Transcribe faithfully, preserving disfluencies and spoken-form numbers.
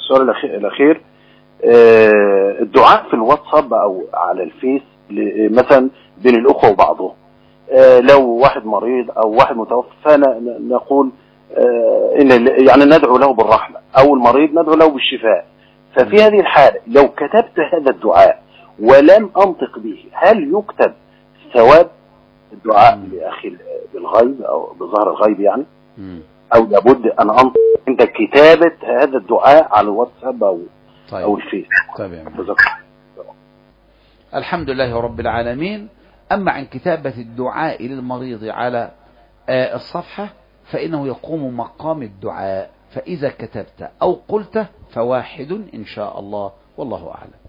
السؤال الأخير، آه الدعاء في الواتساب أو على الفيس مثلا بين الأخوة وبعضهم، آه لو واحد مريض أو واحد متوفى فنقول آه إن يعني ندعو له بالرحمة، أو المريض ندعو له بالشفاء. ففي هذه الحالة لو كتبت هذا الدعاء ولم أنطق به، هل يكتب ثواب الدعاء لأخي بالغيب أو بظهر الغيب يعني، أو لابد أن أنطق عند كتابة هذا الدعاء على الواتساب أو طيب. أو الفيس؟ طيب. الحمد لله رب العالمين. أما عن كتابة الدعاء للمريض على الصفحة فإنه يقوم مقام الدعاء، فإذا كتبت أو قلت فواحد إن شاء الله، والله أعلم.